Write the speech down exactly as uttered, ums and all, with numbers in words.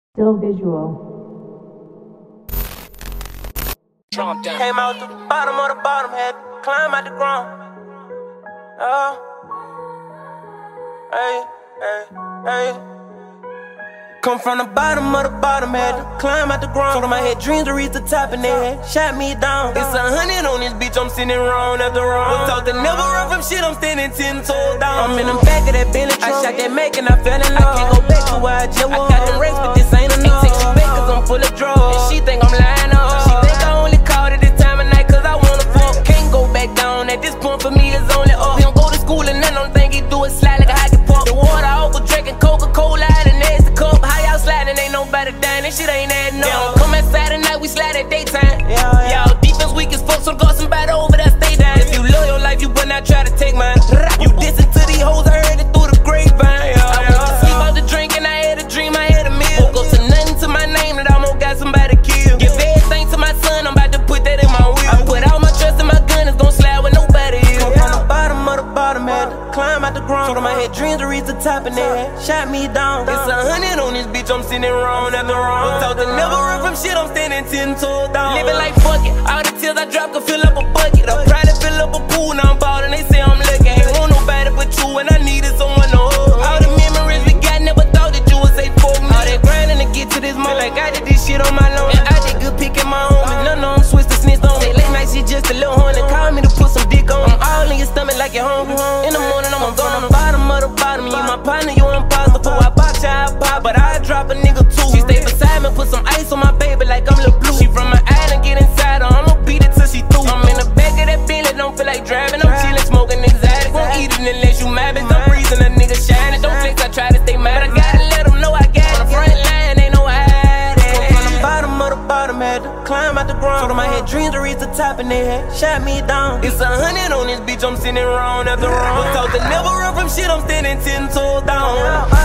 Still visual. Came out the bottom of the bottom, had to climb out the ground. Oh, hey, hey, hey. Come from the bottom of the bottom, had to climb out the ground. Told them I had dreams to reach the top and they had shot me down. It's a hundred on this bitch, I'm sitting wrong after wrong. Was taught to never run from shit, I'm standing ten toes down. I'm in the back of that Bentley truck, I shot that Mac and I fell in love. I can't go back to where I just was. I got them racks, but this ain't enough. Ain't take you back cause I'm full of drugs. And she think I'm lying up. She think I only called it this time of night cause I wanna fuck. Can't go back down, at this point for me it's only up. We don't go to school and none don't think he do it slide like a hockey puck. The water over drinking Coca-Cola out of nasty cup. How y'all sliding, ain't nobody down, that shit ain't adding up. Come outside at night, we slide at daytime. Yeah, y'all defense weak as fuck, so got somebody over there, stay down. If you love your life, you better not try to take mine. You dissing to these hoes, I heard it through the grapevine. Yeah, I went to sleep out the drink and I had a dream, I had a meal. Woke up to nothing to my name that I almost got somebody killed. Give everything to my son, I'm about to put that in my wheel. I put all my trust in my gun, it's gon' slide with nobody is. Come from the bottom of the bottom, had to climb out the ground. Told them I had dreams to reach the top and they had shot me down. It's a hundred on this bitch, I'm sitting wrong after wrong. Was taught to never run from shit, I'm standing ten toes down. Living like fuck it, all the tears I drop could fill up a bucket. I probably fill up a pool, now I'm ballin', they say I'm lucky. Ain't want nobody but you when I needed someone to hold. All the memories we got, never thought that you would say fuck me. All that grinding to get to this moment, like I did this shit on my own. And I did good picking my homies, none of them switch the snitch on me. Late night shit just a little horny, call me to put some dick on. I'm all in your stomach like you're hungry. In the morning I'm gonna on the bottom of the bottom. You my partner, you impossible. Before I box you, I pop, but I drop a nigga too. She stay beside me, put some ice on my baby like I'm Lil Blue. She from my island, get inside her, I'ma beat it till she through. I'm in the back of that Bentley, don't feel like driving. I'm chillin', smoking exotic. Won't eat it unless you mad, bitch. I'm breezing, a nigga shining. Don't flex, I try to stay mad. I gotta let them know I got it. On the front line, ain't no hiding. From the bottom of the bottom, had to climb out the ground. Told them I had dreams to reach the top and they had shot me down. It's a hundred on this bitch, I'm sitting wrong after wrong. Was taught to never run from shit, I'm standing ten toes down.